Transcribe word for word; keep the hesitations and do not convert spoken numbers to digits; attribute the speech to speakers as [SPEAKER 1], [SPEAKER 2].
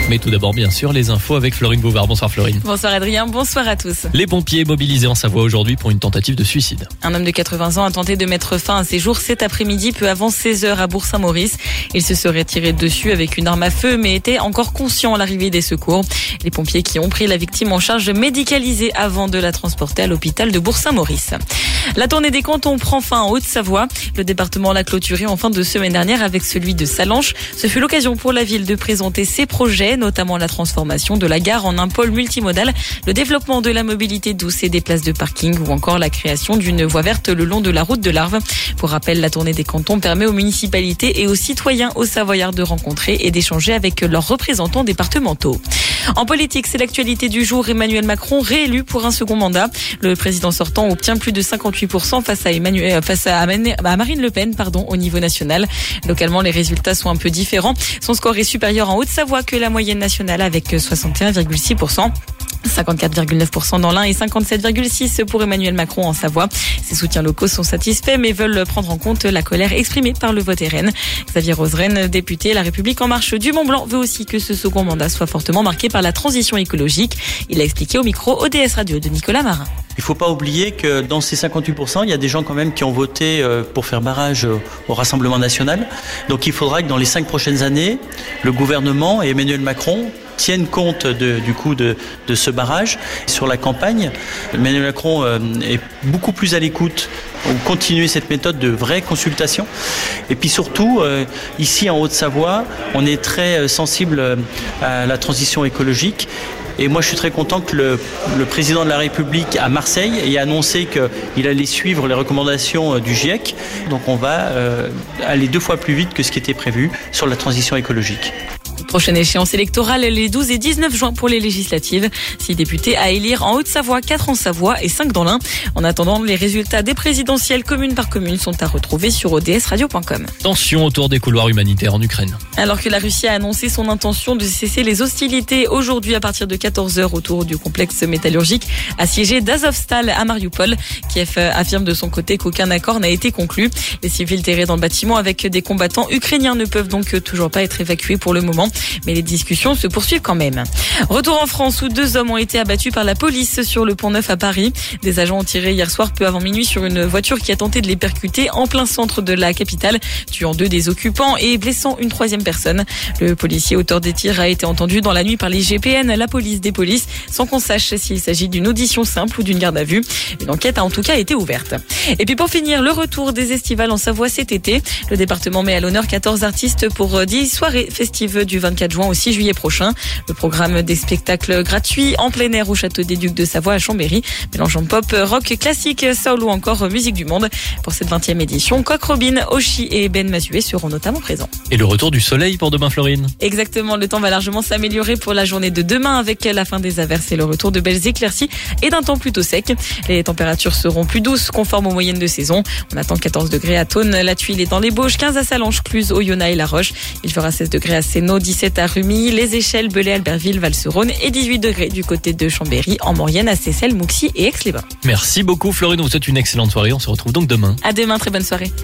[SPEAKER 1] Mais tout d'abord, bien sûr, les infos avec Florine Bouvard. Bonsoir Florine.
[SPEAKER 2] Bonsoir Adrien, bonsoir à tous.
[SPEAKER 1] Les pompiers mobilisés en Savoie aujourd'hui pour une tentative de suicide.
[SPEAKER 2] Un homme de quatre-vingts ans a tenté de mettre fin à ses jours cet après-midi, peu avant seize heures à Bourg-Saint-Maurice. Il se serait tiré dessus avec une arme à feu, mais était encore conscient à l'arrivée des secours. Les pompiers qui ont pris la victime en charge médicalisée avant de la transporter à l'hôpital de Bourg-Saint-Maurice. La tournée des cantons prend fin en Haute-Savoie. Le département l'a clôturé en fin de semaine dernière avec celui de Sallanches. Ce fut l'occasion pour la ville de présenter ses projets, notamment la transformation de la gare en un pôle multimodal, le développement de la mobilité douce et des places de parking ou encore la création d'une voie verte le long de la route de l'Arve. Pour rappel, la tournée des cantons permet aux municipalités et aux citoyens aux Savoyards de rencontrer et d'échanger avec leurs représentants départementaux. En politique, c'est l'actualité du jour. Emmanuel Macron réélu pour un second mandat. Le président sortant obtient plus de cinquante-huit pour cent face à, Emmanuel, face à, à Marine Le Pen pardon, au niveau national. Localement, les résultats sont un peu différents. Son score est supérieur en Haute-Savoie que la moyenne nationale avec soixante et un virgule six pour cent. cinquante-quatre virgule neuf pour cent dans l'Ain et cinquante-sept virgule six pour cent pour Emmanuel Macron en Savoie. Ses soutiens locaux sont satisfaits mais veulent prendre en compte la colère exprimée par le vote R N. Xavier Roseraine, député La République En Marche du Mont-Blanc, veut aussi que ce second mandat soit fortement marqué par la transition écologique. Il a expliqué au micro O D S Radio de Nicolas Marin.
[SPEAKER 3] Il ne faut pas oublier que dans ces cinquante-huit pour cent, il y a des gens quand même qui ont voté pour faire barrage au Rassemblement national. Donc il faudra que dans les cinq prochaines années, le gouvernement et Emmanuel Macron tiennent compte de, du coup de, de ce barrage. Sur la campagne, Emmanuel Macron est beaucoup plus à l'écoute pour continuer cette méthode de vraie consultation. Et puis surtout, ici en Haute-Savoie, on est très sensible à la transition écologique. Et moi, je suis très content que le, le président de la République à Marseille ait annoncé qu'il allait suivre les recommandations du GIEC. Donc on va euh, aller deux fois plus vite que ce qui était prévu sur la transition écologique.
[SPEAKER 2] Prochaine échéance électorale les douze et dix-neuf juin pour les législatives. six députés à élire en Haute-Savoie, quatre en Savoie et cinq dans l'Ain. En attendant, les résultats des présidentielles commune par commune sont à retrouver sur o d s radio point com.
[SPEAKER 1] Tension autour des couloirs humanitaires en Ukraine.
[SPEAKER 2] Alors que la Russie a annoncé son intention de cesser les hostilités aujourd'hui à partir de quatorze heures autour du complexe métallurgique assiégé d'Azovstal à Mariupol, Kiev affirme de son côté qu'aucun accord n'a été conclu. Les civils terrés dans le bâtiment avec des combattants ukrainiens ne peuvent donc toujours pas être évacués pour le moment. Mais les discussions se poursuivent quand même. Retour en France où deux hommes ont été abattus par la police sur le Pont-Neuf à Paris. Des agents ont tiré hier soir peu avant minuit sur une voiture qui a tenté de les percuter en plein centre de la capitale, tuant deux des occupants et blessant une troisième personne. Le policier auteur des tirs a été entendu dans la nuit par les G P N, la police des polices, sans qu'on sache s'il s'agit d'une audition simple ou d'une garde à vue. Une enquête a en tout cas été ouverte. Et puis pour finir, le retour des estivales en Savoie cet été. Le département met à l'honneur quatorze artistes pour dix soirées festives du vingt-quatre juin au six juillet prochain. Le programme des spectacles gratuits en plein air au Château des Ducs de Savoie à Chambéry, mélangeant pop, rock classique, soul ou encore musique du monde. Pour cette vingtième édition, Coq Robin, Oshi et Ben Mazué seront notamment présents.
[SPEAKER 1] Et le retour du soleil pour demain, Florine.
[SPEAKER 2] Exactement, le temps va largement s'améliorer pour la journée de demain avec la fin des averses et le retour de belles éclaircies et d'un temps plutôt sec. Les températures seront plus douces, conformes aux moyennes de saison. On attend quatorze degrés à Thônes, la Tuile et dans les Bauges, quinze à Sallanches, Cluse, Oyonnax et La Roche. Il fera seize degrés à Sénaux, dix-sept à Rumilly, Les Échelles, Belay, Albertville, Val-Seronne et dix-huit degrés du côté de Chambéry, en Maurienne, à Seyssel, Mouxy et Aix-les-Bains.
[SPEAKER 1] Merci beaucoup Florine, on vous souhaite une excellente soirée. On se retrouve donc demain.
[SPEAKER 2] À demain, très bonne soirée.